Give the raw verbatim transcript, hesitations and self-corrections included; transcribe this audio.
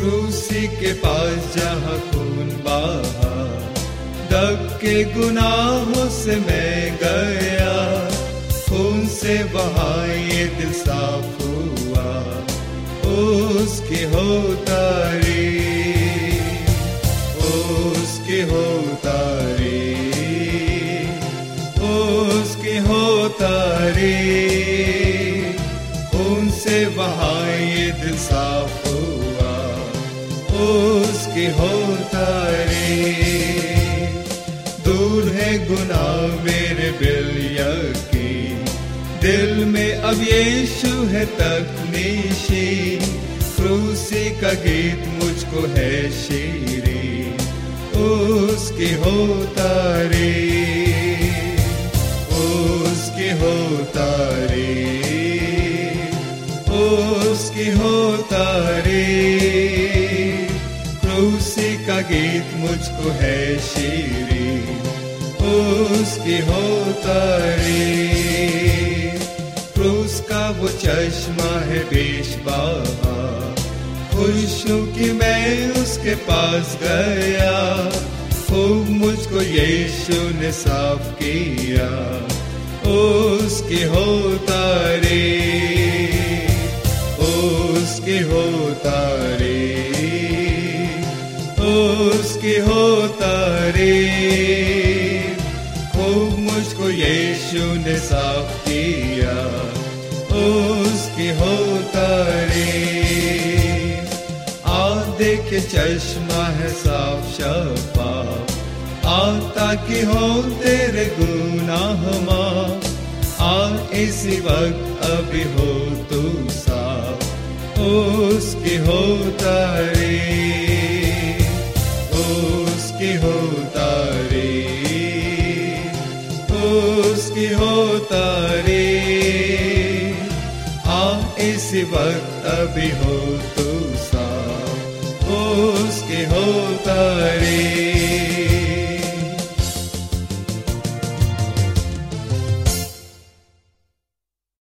क्रूसी के पास जहाँ खून बहा, दब के गुनाहों से मैं गया, खून से बहा ये दिल साफ हुआ, उसकी हो तारीफ, उसकी हो तारीफ, उसकी हो तारीफ। खून से बहा ये दिल साफ हुआ, उसकी हो तारीफ। दूर है गुनाह मेरे बिलयकीन, दिल में अब यीशु है तकनीशी, क्रूसी का गीत मुझको है शीरी, उसकी हो तारीफ, उसकी हो तारीफ, उसकी हो तारीफ। क्रूसी का गीत मुझको है शीरी, उसकी हो तारीफ। क्रूस का वो चश्मा है बेशबहा, खुश हूँ कि मैं उसके पास गया, खूब मुझको यीशु ने साफ किया, उसकी हो तारीफ, उसकी हो तारीफ, उसकी हो तारीफ। खूब मुझको यीशु ने साफ किया, उसकी हो तारीफ। आ देखे चश्मा है साफ शफाफ, आ ताकि हो तेरे गुनाह माफ, आ इसी वक्त अभी हो तू साफ, उसकी हो तारीफ, उसकी हो तारीफ, उसकी हो तारीफ। आ इसी वक्त अभी हो तू साफ, उसकी हो तारीफ।